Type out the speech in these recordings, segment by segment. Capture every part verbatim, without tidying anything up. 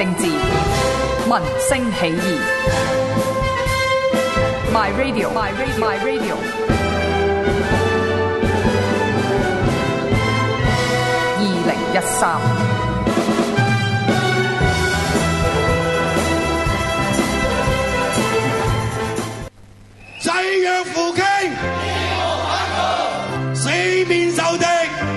政治，民聲起義。My Radio, My Radio, My Radio。二零一三。 誓約扶傾，四面受敵。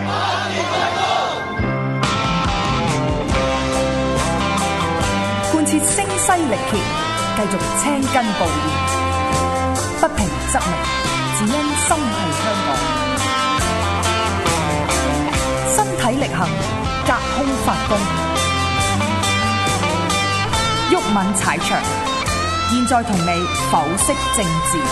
貫徹聲嘶力竭，繼續青筋暴現，不平則鳴，只因心繫香港。身體力行，隔空發功，毓民踩場，現在同你剖析政治。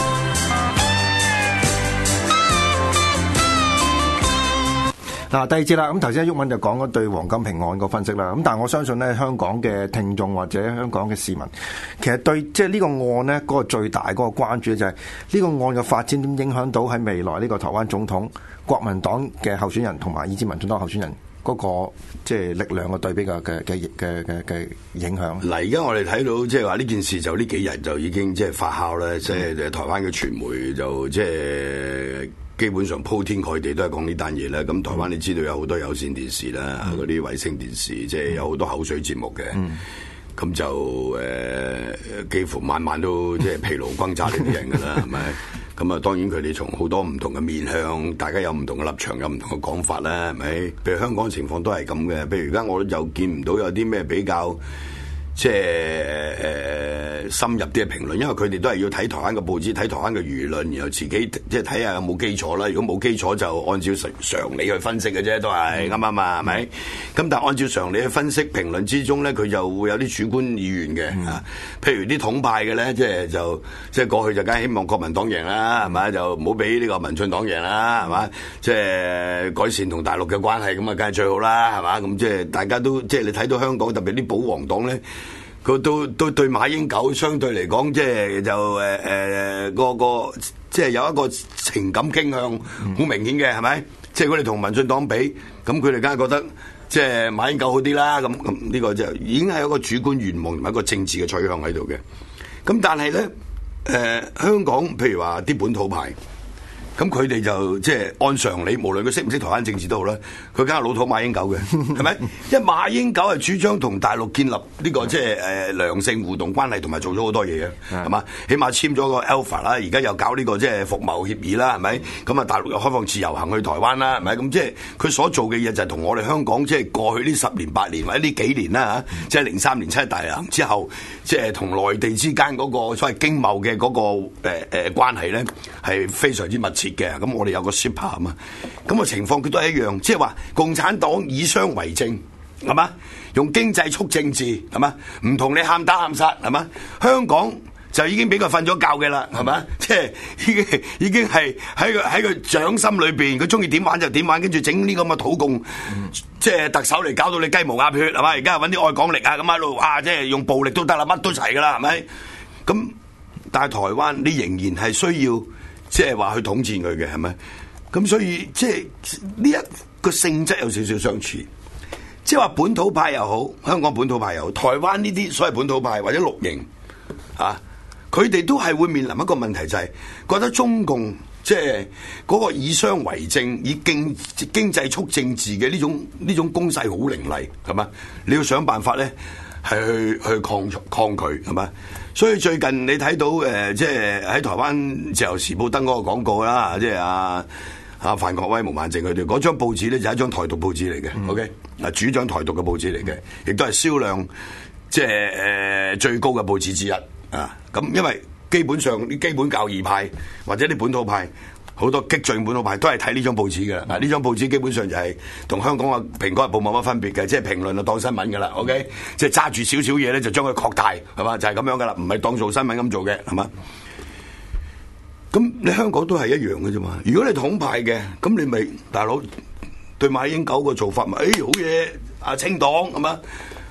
嗱，第二節啦，咁頭先毓民就講咗對王金平案個分析啦，咁但係我相信咧，香港嘅聽眾或者香港嘅市民，其實對即係呢個案咧，嗰個最大嗰個關注就係呢個案嘅發展點影響到喺未來呢個台灣總統國民黨嘅候選人同埋以至民進黨候選人嗰個即係力量嘅對比嘅嘅嘅嘅嘅嘅影響。 嗱，而家我哋睇到即係話呢件事就呢幾日就已經即係發酵咧，即係台灣嘅傳媒就即係。基本上鋪天蓋地都係講呢單嘢啦，咁台灣你知道有好多有線電視啦，嗰啲衛星電視，即係有好多口水節目嘅，咁、嗯、就誒、呃、幾乎晚晚都即係疲勞轟炸呢啲人噶啦，係咪？咁啊，當然佢哋從好多唔同嘅面向，大家有唔同嘅立場，有唔同嘅講法啦，係咪？譬如香港情況都係咁嘅，譬如而家我又見唔到有啲咩比較。即係誒、呃、深入啲嘅評論，因為佢哋都係要睇台灣嘅報紙，睇台灣嘅輿論，然後自己即係睇下有冇基礎啦。如果冇基礎，就按照常常理去分析嘅啫，都係啱唔啱啊？係咪？咁但係按照常理去分析評論之中咧，佢就會有啲主觀意願嘅、嗯、啊。譬如啲統派嘅咧，即係就即係過去就梗係希望國民黨贏啦，係咪？就唔好俾呢個民進黨贏啦，係嘛？即係改善同大陸嘅關係，咁啊，梗係最好啦，係嘛？咁即係大家都即係你睇到香港特別啲保皇黨咧。佢都都對馬英九相對嚟講，即係就誒誒個個即係有一個情感傾向好明顯嘅，係咪？即係佢哋同民進黨比，咁佢哋梗係覺得即係馬英九好啲啦。咁咁呢個就已經係一個主觀願望同埋一個政治嘅取向喺度嘅。咁但係咧誒香港譬如話啲本土派。咁佢哋就即係按常理，無論佢識唔識台灣政治都好啦，佢梗係老土馬英九嘅，係咪？因為馬英九係主張同大陸建立呢個即係誒良性互動關係，同埋做咗好多嘢嘅，係嘛？起碼簽咗個 Alpha 啦，而家又搞呢個即係服貿協議啦，係咪？咁啊，大陸又開放自由行去台灣啦，係咪？咁即係佢所做嘅嘢就係同我哋香港即係過去呢十年八年或者呢幾年啦嚇，即係零三年七一大遊行之後，即係同內地之間嗰個所謂經貿嘅嗰個誒誒關係咧，係非常之密切。嘅咁，我哋有個 super 啊嘛，咁個情況佢都係一樣，即係話共產黨以商為政，係嘛？用經濟促政治，係嘛？唔同你喊打喊殺，係嘛？香港就已經俾佢瞓咗覺嘅啦，係嘛？即係已經已經係喺佢喺佢掌心裏邊，佢中意點玩就點玩，跟住整呢咁嘅土共，嗯、即係特首嚟搞到你雞毛鴨血，係嘛？而家揾啲愛港力啊，咁喺度哇，即係用暴力都得啦，乜都齊噶啦，係咪？咁但係台灣你仍然係需要。即係話去統戰佢嘅係咪？咁所以即係呢一個性質有少少相似。即係話本土派又好，香港本土派又好，台灣呢啲所謂本土派或者綠營啊，佢哋都係會面臨一個問題，就係覺得中共即係嗰個以商為政、以經經濟促政治嘅呢種呢種攻勢好凌厲，係嘛？你要想辦法咧。係去去抗抗拒係嘛？所以最近你睇到誒、呃，即係喺台灣《自由時報》登嗰個廣告啦，即係阿阿范國威、毛孟靜佢哋嗰張報紙咧，就係一張台獨報紙嚟嘅。嗯、OK，嗱主張台獨嘅報紙嚟嘅，亦都係銷量即係誒、呃、最高嘅報紙之一啊！咁因為基本上啲基本教義派或者啲本土派。好多激進本土派都係睇呢張報紙嘅，嗱呢張報紙基本上就係同香港嘅蘋果日報冇乜分別嘅，即係評論就當新聞㗎啦 ，OK，即係揸住少少嘢咧就將佢擴大，係嘛，就係、是、咁樣㗎啦，唔係當做新聞咁做嘅，係嘛？咁你香港都係一樣嘅啫嘛。如果你統派嘅，咁你咪大佬對馬英九個做法咪，誒、哎、好嘢，啊清黨係嘛？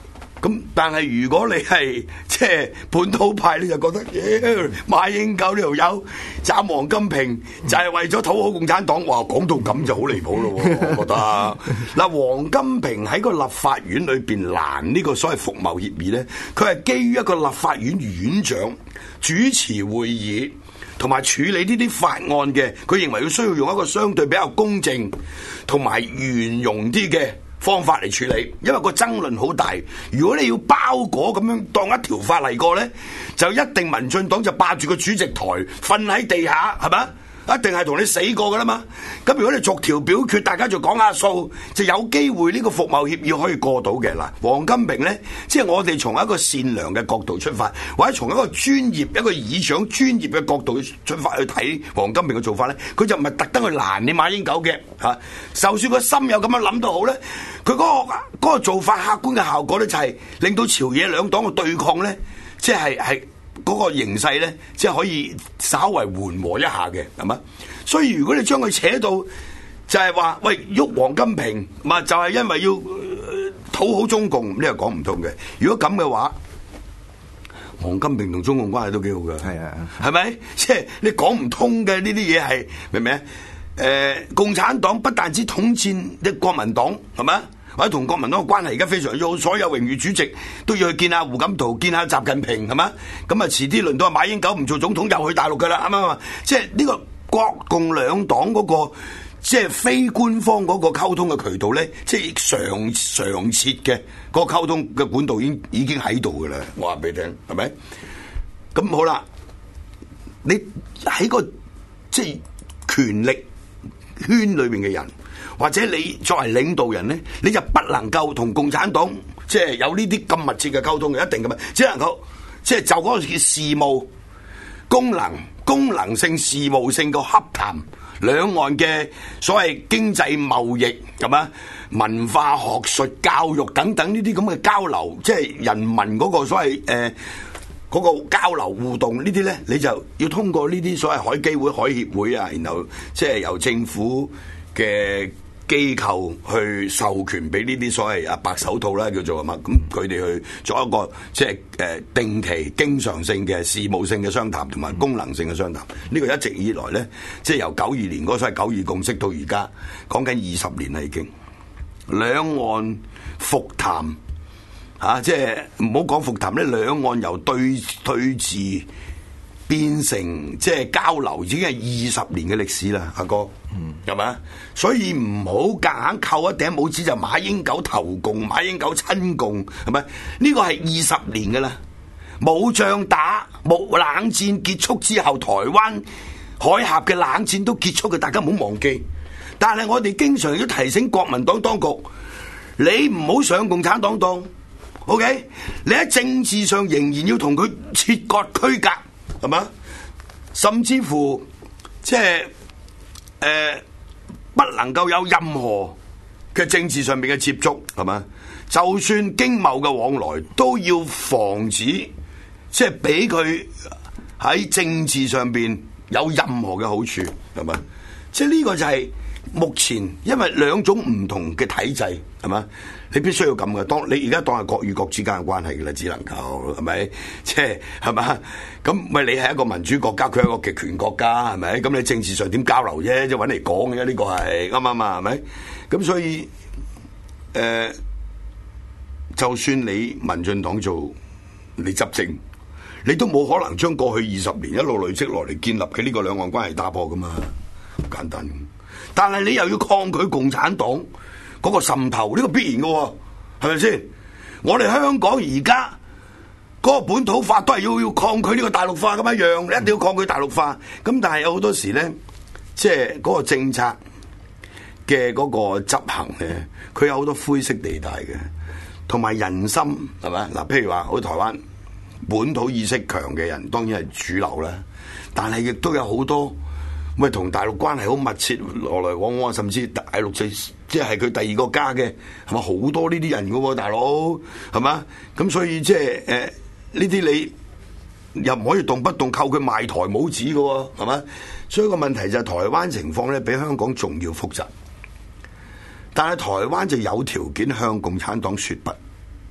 咁但係如果你係即係本土派，你就覺得，耶馬英九呢條友斬王金平就係為咗討好共產黨。哇，講到咁就好離譜咯，我覺得。嗱，王金平喺個立法院裏邊攔呢個所謂服貿協議咧，佢係基於一個立法院院長主持會議同埋處理呢啲法案嘅，佢認為佢需要用一個相對比較公正同埋圓融啲嘅方法嚟處理，因為個爭論好大。如果你要包裹咁樣當一條法嚟過呢，就一定民進黨就霸住個主席台，瞓喺地下，係咪？一定係同你死過噶啦嘛。咁如果你逐條表決，大家就講下數，就有機會呢個服貿協議可以過到嘅。嗱，王金平呢，即係我哋從一個善良嘅角度出發，或者從一個專業一個議長專業嘅角度出發去睇王金平嘅做法呢，佢就唔係特登去攔你馬英九嘅嚇。就算個心有咁樣諗都好呢，佢嗰個嗰個做法客觀嘅效果呢，就係令到朝野兩黨嘅對抗呢，即係係。嗰個形勢咧，即係可以稍為緩和一下嘅，係嘛？所以如果你將佢扯到就係話，喂，喐王金平，咪就係因為要討好中共，呢個講唔通嘅。如果咁嘅話，王金平同中共關係都幾好㗎，係啊，係咪？即係你講唔通嘅呢啲嘢係明唔明啊？誒，共產黨不但止統戰啲國民黨，係咪？或者同國民黨嘅關係而家非常之好，所有榮譽主席都要去見下胡錦濤、見下習近平，係嘛？咁啊，遲啲輪到馬英九唔做總統又去大陸噶啦，啱唔啱？即係呢個國共兩黨嗰個即係非官方嗰個溝通嘅渠道咧，即係常常設嘅嗰個溝通嘅管道已經已經喺度噶啦。我話俾你聽，係咪？咁好啦，你喺個即係權力圈裏邊嘅人。或者你作為領導人咧，你就不能夠同共產黨即係有呢啲咁密切嘅溝通嘅，一定咁啊，只能夠即係就嗰個嘅事務功能、功能性、事務性嘅洽談，兩岸嘅所謂經濟貿易咁啊、文化、學術、教育等等呢啲咁嘅交流，即係人民嗰個所謂誒嗰個交流互動呢啲咧，你就要通過呢啲所謂海基會、海協會啊，然後即係由政府嘅機構去授權俾呢啲所謂啊白手套啦，叫做係嘛，咁佢哋去做一個即係誒定期、經常性嘅事務性嘅商談同埋功能性嘅商談。呢、嗯、個一直以來咧，即係由九二年嗰所謂九二共識到而家，講緊二十年啦已經。兩岸復談嚇，即係唔好講復談咧，兩岸由對對峙變成即係交流，已經係二十年嘅歷史啦，阿哥，係咪啊？所以唔好夾硬扣一頂帽子就馬英九投共、馬英九親共，係咪？呢個係二十年噶啦，冇仗打，冇冷戰結束之後，台灣海峽嘅冷戰都結束嘅，大家唔好忘記。但係我哋經常要提醒國民黨當局，你唔好上共產黨當 ，OK？ 你喺政治上仍然要同佢切割區隔。係嘛？甚至乎即係誒，不能夠有任何嘅政治上面嘅接觸，係嘛？就算經貿嘅往來，都要防止，即係俾佢喺政治上邊有任何嘅好處，係嘛？即係呢個就係目前因為兩種唔同嘅體制，係嘛？你必須要咁嘅，當你而家當係國與國之間嘅關係嘅啦，只能夠係咪？即係係嘛？咁咪你係一個民主國家，佢係一個極權國家，係咪？咁你政治上點交流啫？即係揾嚟講嘅，呢個係啱唔啱啊？係咪？咁所以誒、呃，就算你民進黨做你執政，你都冇可能將過去二十年一路累積落嚟建立嘅呢個兩岸關係打破噶嘛？好簡單。但係你又要抗拒共產黨嗰個滲透，呢個必然嘅，係咪先？我哋香港而家嗰個本土化都係要要抗拒呢個大陸化咁一樣，你一定要抗拒大陸化。咁但係有好多時咧，即係嗰個政策嘅嗰個執行咧，佢有好多灰色地帶嘅，同埋人心係咪？嗱，譬如話好似台灣本土意識強嘅人，當然係主流啦，但係亦都有好多。咪同大陸關係好密切，來來往往，甚至大陸就即係佢第二個家嘅，係咪好多呢啲人噶喎，大佬係嘛？咁所以即係誒呢啲你又唔可以動不動扣佢賣台帽子噶喎，係嘛？所以個問題就係台灣情況咧，比香港仲要複雜。但係台灣就有條件向共產黨說不，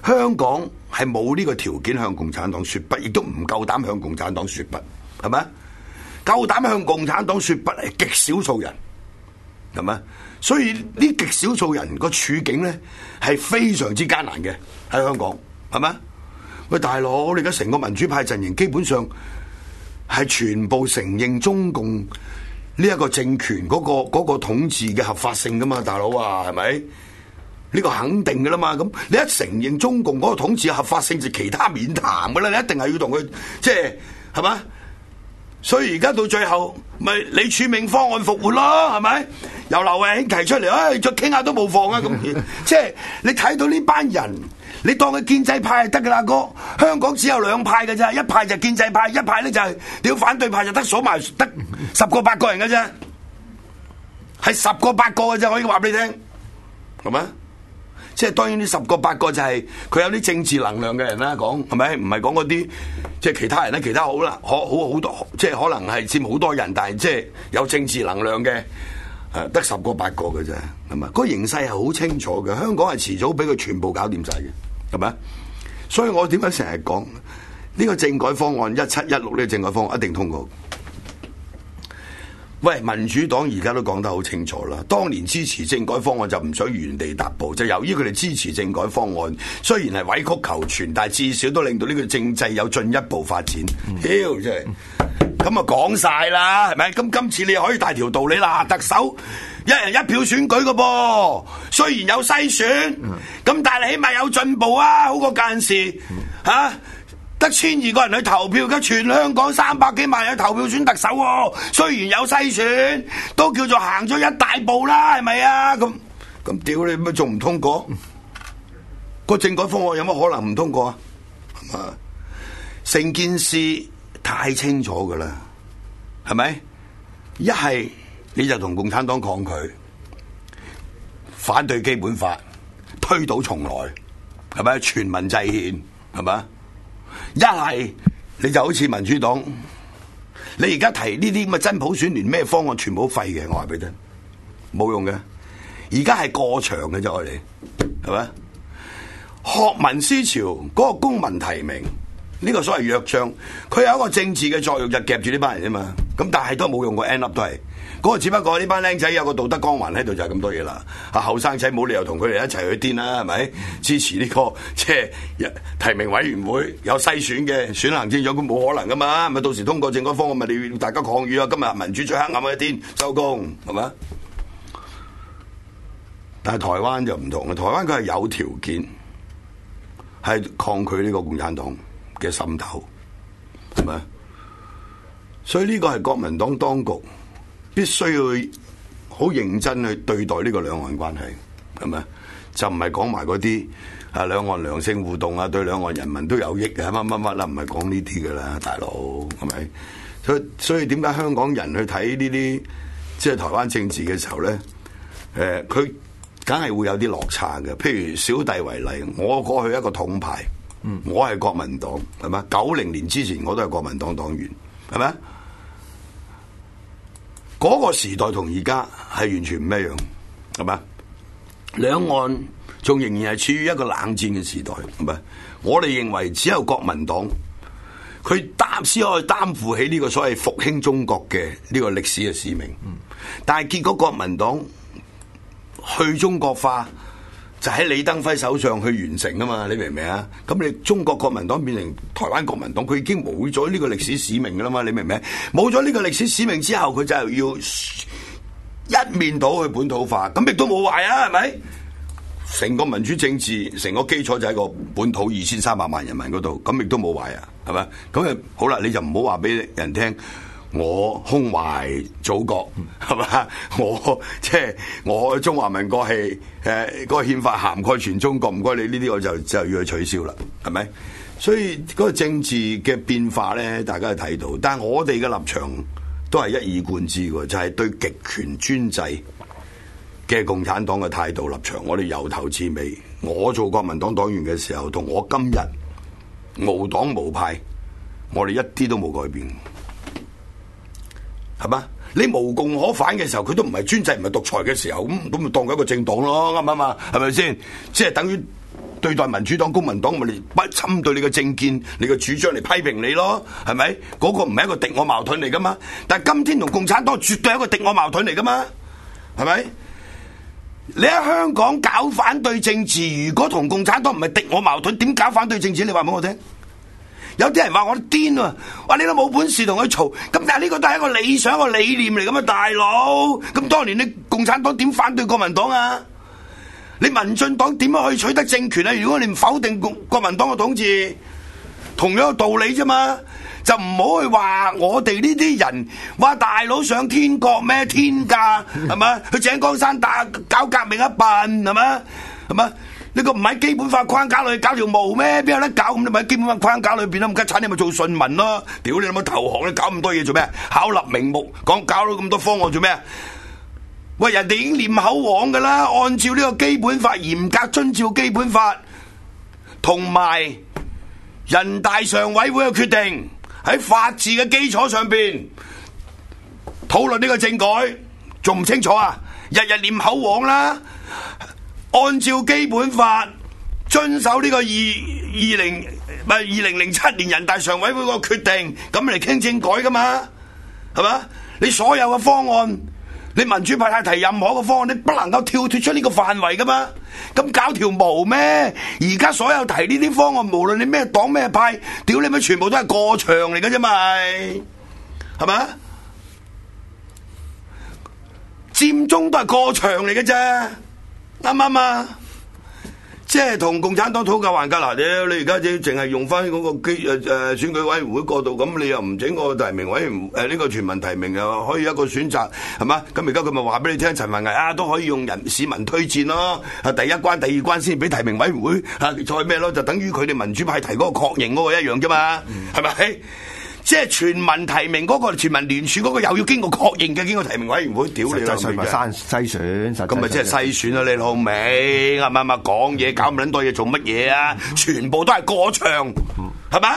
香港係冇呢個條件向共產黨說不，亦都唔夠膽向共產黨說不，係咪？夠膽向共產黨說不係極少數人，係咪？所以呢極少數人個處境咧係非常之艱難嘅喺香港，係咪？喂，大佬，你而家成個民主派陣營基本上係全部承認中共呢一個政權嗰、嗰個、嗰個統治嘅合法性噶嘛，大佬啊，係咪？呢、呢個肯定噶啦嘛，咁你一承認中共嗰個統治嘅合法性，就其他免談噶啦，你一定係要同佢即係係嘛？所以而家到最後咪李柱銘方案復活咯，係咪？由劉慧卿提出嚟，唉、哎，再傾下都冇妨啊！咁即係你睇到呢班人，你當佢建制派就得噶啦，哥。香港只有兩派嘅咋，一派就建制派，一派咧就係屌反對派，就得數埋得十個八個人嘅啫，係十個八個嘅啫，可以話俾你聽，係咪？即係當然呢十個八個就係佢有啲政治能量嘅人啦，講係咪？唔係講嗰啲即係其他人咧，其他好啦，可好好多，即係可能係佔好多人，但係即係有政治能量嘅。誒，得十個八個嘅啫，係咪？個形勢係好清楚嘅，香港係遲早俾佢全部搞掂晒嘅，係咪？所以我點解成日講呢個政改方案一七一六呢個政改方案一定通過？喂，民主黨而家都講得好清楚啦，當年支持政改方案就唔想原地踏步，就由於佢哋支持政改方案，雖然係委曲求全，但係至少都令到呢個政制有進一步發展。屌、嗯，真係！咁啊講晒啦，係咪？咁今次你又可以大條道理啦，特首一人一票選舉嘅噃，雖然有篩選，咁、嗯、但係起碼有進步啊，好過嗰陣時嚇得千二個人去投票，而家全香港三百幾萬人去投票選特首喎，雖然有篩選，都叫做行咗一大步啦，係咪啊？咁咁屌你，乜仲唔通過？個政改方案有乜可能唔通過啊？係嘛？成件事太清楚噶啦，係咪？一係你就同共產黨抗拒，反對基本法，推倒重來，係咪？全民制憲，係咪？一係你就好似民主黨，你而家提呢啲咁嘅真普選連咩方案全部都廢嘅，我話俾你聽，冇用嘅。而家係過場嘅啫，我哋係咪？學民思潮嗰個公民提名。呢個所謂約章，佢有一個政治嘅作用，就夾住呢班人啫嘛。咁但係都冇用過 end up 都係嗰個，只不過呢班僆仔有個道德光環喺度，就係咁多嘢啦。啊，後生仔冇理由同佢哋一齊去癲啦，係咪？支持呢個即係提名委員會有篩選嘅選行政長官，冇可能噶嘛？咪到時通過政改方案，咪你要大家抗議啊！今日民主最黑暗嘅一天，收工係咪？但係台灣就唔同嘅，台灣佢係有條件係抗拒呢個共產黨嘅滲透，係咪？所以呢個係國民黨當局必須要好認真去對待呢個兩岸關係，係咪？就唔係講埋嗰啲啊兩岸良性互動啊，對兩岸人民都有益嘅乜乜乜啦，唔係講呢啲噶啦，大佬係咪？所以所以點解香港人去睇呢啲即係台灣政治嘅時候咧？誒、呃，佢梗係會有啲落差嘅。譬如小弟為例，我過去一個統派。嗯、我係國民黨，係咪？九零年之前我都係國民黨黨員，係咪？嗰、那個時代同而家係完全唔一樣，係咪？兩岸仲仍然係處於一個冷戰嘅時代，係咪？我哋認為只有國民黨，佢擔先可以擔負起呢個所謂復興中國嘅呢個歷史嘅使命。嗯、但係結果國民黨去中國化。就喺李登輝手上去完成啊嘛，你明唔明啊？咁你中國國民黨變成台灣國民黨，佢已經冇咗呢個歷史使命噶啦嘛，你明唔明？冇咗呢個歷史使命之後，佢就要一面倒去本土化，咁亦都冇壞啊，係咪？成個民主政治，成個基礎就喺個本土二千三百萬人民嗰度，咁亦都冇壞啊，係咪？咁啊好啦，你就唔好話俾人聽。我胸懷祖國，係嘛？我即係我中華民國係誒嗰個憲法涵蓋全中國，唔該你呢啲我就就要去取消啦，係咪？所以嗰個政治嘅變化咧，大家都睇到，但係我哋嘅立場都係一以貫之嘅，就係、是、對極權專制嘅共產黨嘅態度立場。我哋由頭至尾，我做國民黨黨員嘅時候，同我今日無黨無派，我哋一啲都冇改變。係嘛？你無共可反嘅時候，佢都唔係專制，唔係獨裁嘅時候，咁咁咪當佢一個政黨咯，啱唔啱啊？係咪先？即係等於對待民主黨、公民黨，咪嚟不針對你嘅政見、你嘅主張嚟批評你咯，係咪？嗰、嗰個唔係一個敵我矛盾嚟噶嘛？但係今天同共產黨絕對係一個敵我矛盾嚟噶嘛？係咪？你喺香港搞反對政治，如果同共產黨唔係敵我矛盾，點搞反對政治？你話俾我聽。有啲人話我癲啊，話你都冇本事同佢嘈，咁但係呢個都係一個理想、一個理念嚟噶嘛，大佬。咁當年你共產黨點反對國民黨啊？你民進黨點樣可以取得政權啊？如果你唔否定國國民黨嘅統治，同樣嘅道理啫嘛。就唔好去話我哋呢啲人話大佬上天國咩天價係嘛？去井岡山打搞革命一笨係嘛？係嘛？呢個唔喺基本法框架裏搞條毛咩？邊有得搞？咁你咪喺基本法框架裏邊咯，咁吉產你咪做順民咯。屌你有冇投降？你搞咁多嘢做咩？巧立名目講搞到咁多方案做咩？喂，人哋已經念口簧噶啦，按照呢個基本法嚴格遵照基本法，同埋人大常委會嘅決定。喺法治嘅基礎上邊討論呢個政改，仲唔清楚啊？日日念口簧啦，按照基本法遵守呢個二二零唔係二零零七年人大常委會個決定，咁嚟傾政改噶嘛？係嘛？你所有嘅方案，你民主派提任何嘅方案，你不能夠跳脫出呢個範圍噶嘛？咁搞條毛咩？而家所有提呢啲方案，無論你咩黨咩派，屌你咪全部都係過場嚟嘅啫嘛，係咪？佔中都係過場嚟嘅啫，啱唔啱啊？即係同共產黨討價還價嗱，屌你而家只淨係用翻嗰個機誒誒選舉委員會過渡，咁你又唔整個提名委員誒呢個全民提名又可以一個選擇係嘛？咁而家佢咪話俾你聽，陳文藝啊都可以用人市民推薦咯，啊第一關第二關先俾提名委員會啊再咩咯，就等於佢哋民主派提嗰個確認嗰個一樣啫嘛，係咪、嗯？即係全民提名嗰、那個全民聯署嗰個又要經過確認嘅，經過提名委員會，屌你老味啫！ 實際咪篩篩選， 咁咪即係篩選啊！你老味啱唔啱啊？講嘢搞咁撚多嘢做乜嘢啊？全部都係過場，係咪、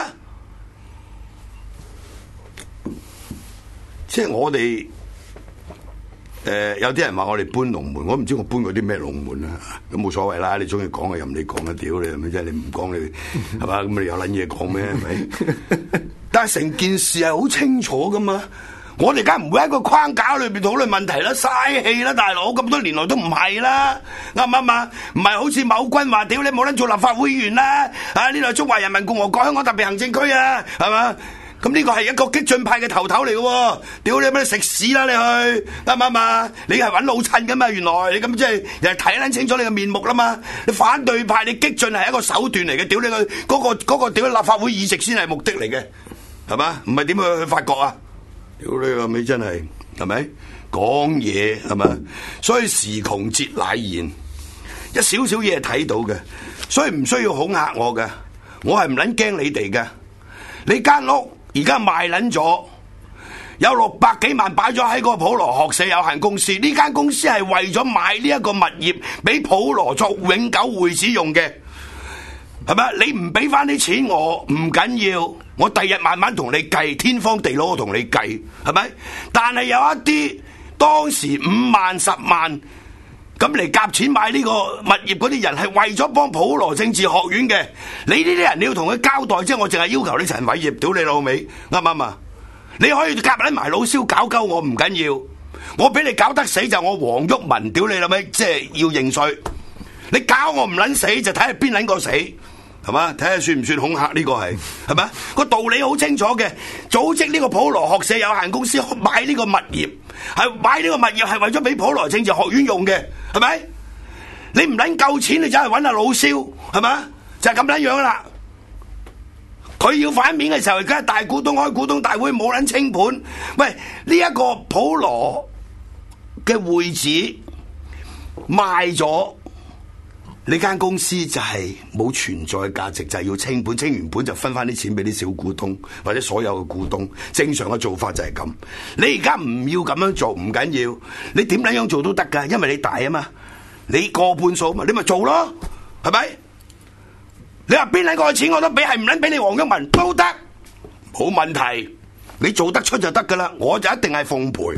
嗯？即係我哋誒、呃、有啲人話我哋搬龍門，我唔知我搬過啲咩龍門啊！咁冇所謂啦，你中意講嘅任你講啊！屌你係咪即係你唔講你係嘛？咁你有撚嘢講咩？係咪？但係成件事係好清楚噶嘛，我哋梗係唔會喺個框架裏邊討論問題啦，嘥氣啦，大佬咁多年來都唔係啦，啱唔啱啊？唔係好似某君話，屌你冇撚做立法會議員啦，啊呢度係中華人民共和國香港特別行政區啊，係嘛？咁呢個係一個激進派嘅頭頭嚟嘅，屌你咩食屎啦你去，啱唔啱啊？你係揾老襯噶嘛？原來你咁即係人哋睇撚清楚你嘅面目啦嘛？你反對派你激進係一個手段嚟嘅，屌你個嗰個嗰個屌立法會議席先係目的嚟嘅。係嘛？唔係點去去法國啊？屌你個尾真係，係咪講嘢係咪？所以時窮節乃現，一少少嘢係睇到嘅，所以唔需要恐嚇我嘅，我係唔撚驚你哋嘅。你間屋而家賣撚咗，有六百幾萬擺咗喺個普羅學社有限公司，呢間公司係為咗買呢一個物業俾普羅作永久會址用嘅。係咪？你唔俾翻啲錢我唔緊要，我第日慢慢同你計，天荒地老我同你計，係咪？但係有一啲當時五萬十萬咁嚟夾錢買呢個物業嗰啲人，係為咗幫普羅政治學院嘅。你呢啲人你要同佢交代，即係我淨係要求你陳偉業，屌你老味，啱唔啱啊？你可以夾撚埋老蕭搞鳩我唔緊要，我俾你搞得死就我黃毓民，屌你老味，即係要認罪。你搞我唔撚死就睇下邊撚個死。係嘛？睇下算唔算恐嚇呢個係？係咪？個道理好清楚嘅，組織呢個普羅學社有限公司買呢個物業，係買呢個物業係為咗俾普羅政治學院用嘅，係咪？你唔撚夠錢，你就係揾阿老蕭，係咪？就係咁撚樣啦。佢要反面嘅時候，而家大股東開股東大會冇撚清盤。喂，呢一個普羅嘅會址賣咗。呢間公司就係冇存在價值，就係、是、要清盤，清完盤就分翻啲錢俾啲小股東或者所有嘅股東。正常嘅做法就係咁。你而家唔要咁樣做唔緊要，你點樣樣做都得噶，因為你大啊嘛，你過半數嘛，你咪做咯，係咪？你話邊兩個錢我都俾，係唔撚俾你黃毓民都得，冇問題。你做得出就得噶啦，我就一定係奉陪。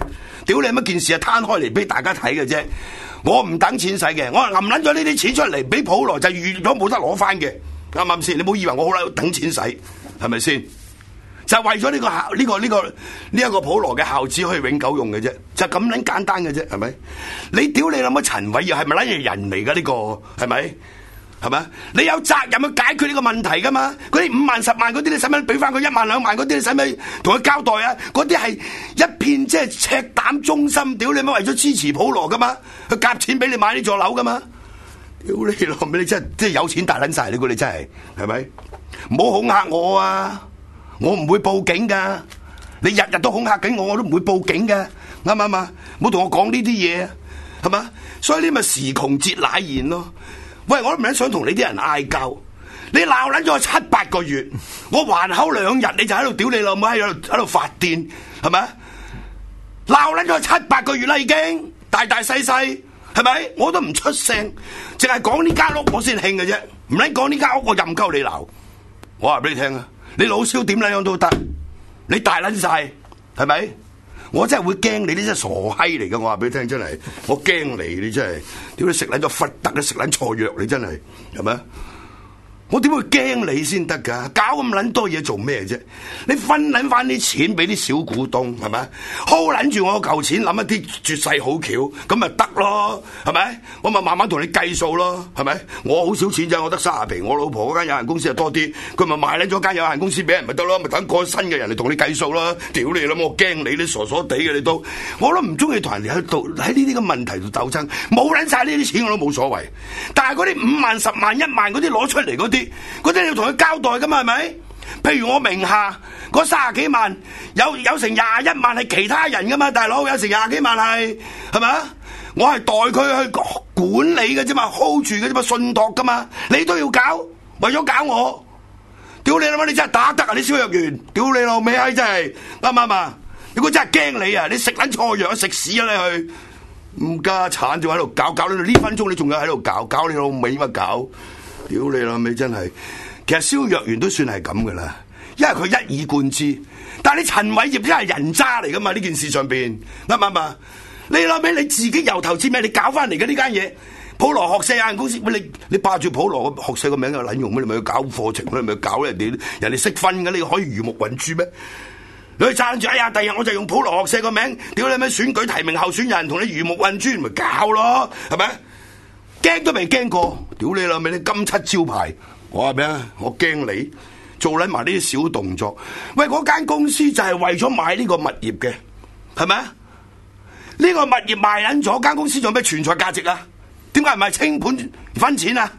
屌你乜件事啊攤開嚟俾大家睇嘅啫。我唔等錢使嘅，我係揞撚咗呢啲錢出嚟俾普羅，就預咗冇得攞翻嘅，啱唔啱先？你唔好以為我好撚等錢使，係咪先？就係為咗呢個校呢個呢個呢一個普羅嘅校址可以永久用嘅啫，就咁撚簡單嘅啫，係咪？你屌你諗乜陳偉業係咪撚嘢人嚟㗎？呢個係咪？係咪？你有責任去解決呢個問題㗎嘛？嗰啲五萬十萬嗰啲，你使唔使俾翻佢一萬兩萬嗰啲？你使唔使同佢交代啊？嗰啲係一片即係赤膽忠心，屌你乜為咗支持普羅㗎嘛？去夾錢俾你買呢座樓㗎嘛？屌你老味，你真係即係有錢大撚晒，你估你真係係咪？唔好恐嚇我啊！我唔會報警噶，你日日都恐嚇緊我，我都唔會報警噶，啱唔啱啊？唔好同我講呢啲嘢，係嘛？所以呢咪時窮節乃現咯。喂，我都唔係想同你啲人嗌交，你鬧撚咗我七八個月，我還口兩日你就喺度屌你老母喺度喺度發癲，係咪？鬧撚咗我七八個月啦已經，大大細細，係咪？我都唔出聲，淨係講呢間屋我先興嘅啫，唔撚講呢間屋我任鳩你鬧，我話俾你聽啊！你老蕭點撚樣都得，你大撚晒，係咪？我真係會驚你，你真係傻閪嚟㗎！我話俾你聽，真係我驚你，你真係，屌你食撚咗忽特，你食撚錯藥，你真係，係咪？我點會驚你先得㗎？搞咁撚多嘢做咩啫？你分撚翻啲錢俾啲小股東，係咪？hold 撚住我嚿錢，諗一啲絕世好橋，咁咪得咯，係咪？我咪慢慢同你計數咯，係咪？我好少錢咋，我得卅皮，我老婆嗰間有限公司就多啲，佢咪賣撚咗間有限公司俾人咪得咯，咪等個新嘅人嚟同你計數咯。屌你啦，我驚你，你傻傻地嘅你都，我都唔中意同人哋喺度喺呢啲嘅問題度鬥爭，冇撚晒呢啲錢我都冇所謂，但係嗰啲五萬、十萬、一萬嗰啲攞出嚟嗰啲。嗰啲你要同佢交代噶嘛，係咪？譬如我名下嗰三十幾萬，有有成廿一萬係其他人噶嘛，大佬有成廿幾萬係，係咪啊？我係代佢去管理嘅啫嘛 ，hold 住嘅啫嘛，信託噶嘛，你都要搞，為咗搞我，屌你老母！你真係打得啊！你蕭若元，屌你老味閪真係啱唔啱啊？如果真係驚你啊，你食撚錯藥，食屎啊你去！唔家產仲喺度搞，搞到呢分鐘你仲有喺度搞，搞你老味乜搞？屌你老味真係，其實蕭若元都算係咁噶啦，因為佢一以貫之。但係你陳偉業真係人渣嚟噶嘛？呢件事上邊啱唔啱啊？你老味你自己由頭至尾你搞翻嚟嘅呢間嘢，普羅學社有限公司，你你霸住普羅學社個名有撚用咩？你咪去搞課程，你咪去搞人哋，人哋識分嘅，你可以魚目混珠咩？你去撐住，哎呀，第日我就用普羅學社個名，屌你咩選舉提名候選人，同你魚目混珠，咪搞咯，係咪？驚都未驚過，屌你老味！你金漆招牌，我話咩啊？我驚你做捻埋呢啲小動作。喂，嗰間公司就係為咗買呢個物業嘅，係咪啊？呢個物業賣捻咗，間公司仲有咩存在價值啊？點解唔係清盤分錢啊？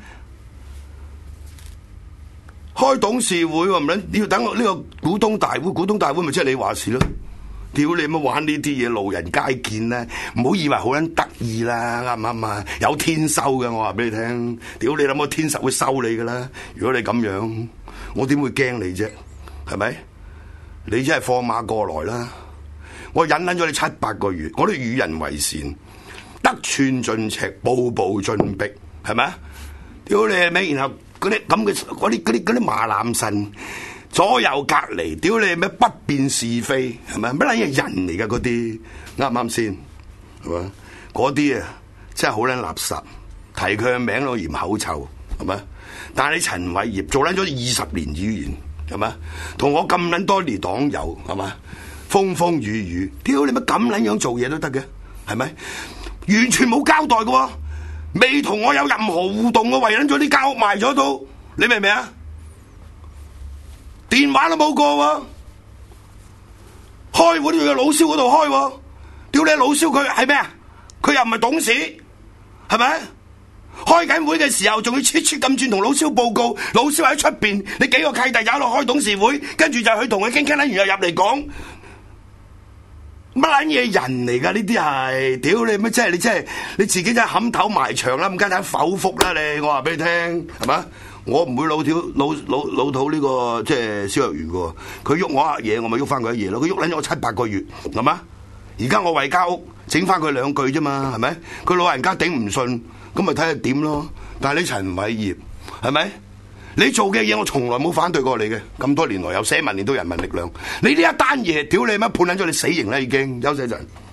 開董事會唔捻要等我呢個股東大會，股東大會咪即係你話事咯？屌你乜玩呢啲嘢，路人皆見啦！唔好以為好撚得意啦，啱唔啱啊？有天收嘅，我話俾你聽。屌你諗我天實會收你噶啦！如果你咁樣，我點會驚你啫？係咪？你真係放馬過來啦！我忍忍咗你七八個月，我都與人為善，得寸進尺，步步進逼，係咪啊？屌你咩？然後嗰啲咁嘅嗰啲嗰啲嗰啲馬攬腎。左右隔離，屌你咩不辨是非，係咪？乜撚嘢人嚟噶嗰啲，啱唔啱先？係嘛？嗰啲啊，真係好撚垃圾，提佢嘅名都嫌口臭，係咪？但係你陳偉業做撚咗二十年議員，係咪？同我咁撚多年黨友，係嘛？風風雨雨，屌你乜咁撚樣做嘢都得嘅，係咪？完全冇交代嘅，未同我有任何互動嘅，為撚咗啲間屋賣咗都，你明唔明啊？電話都冇過，開會都要去老蕭嗰度開，屌你老蕭佢係咩啊？佢又唔係董事，係咪？開緊會嘅時候仲要切切咁轉同老蕭報告，老蕭喺出邊，你幾個契弟有喺度開董事會，跟住就去同佢傾傾，完又入嚟講乜撚嘢人嚟噶？呢啲係屌你乜？即係你真係你自己真係冚頭埋牆啦，咁梗係否福啦你，我話俾你聽係嘛？我唔會老條老老老土呢個即係蕭若元嘅，佢喐我下嘢，我咪喐翻佢一嘢咯。佢喐撚咗我七八個月，係嘛？而家我為家屋整翻佢兩句啫嘛，係咪？佢老人家頂唔順，咁咪睇下點咯。但係你陳偉業係咪？你做嘅嘢我從來冇反對過你嘅，咁多年來由社民連到人民力量，你呢一單嘢屌你乜判撚咗你死刑啦已經，休息一陣。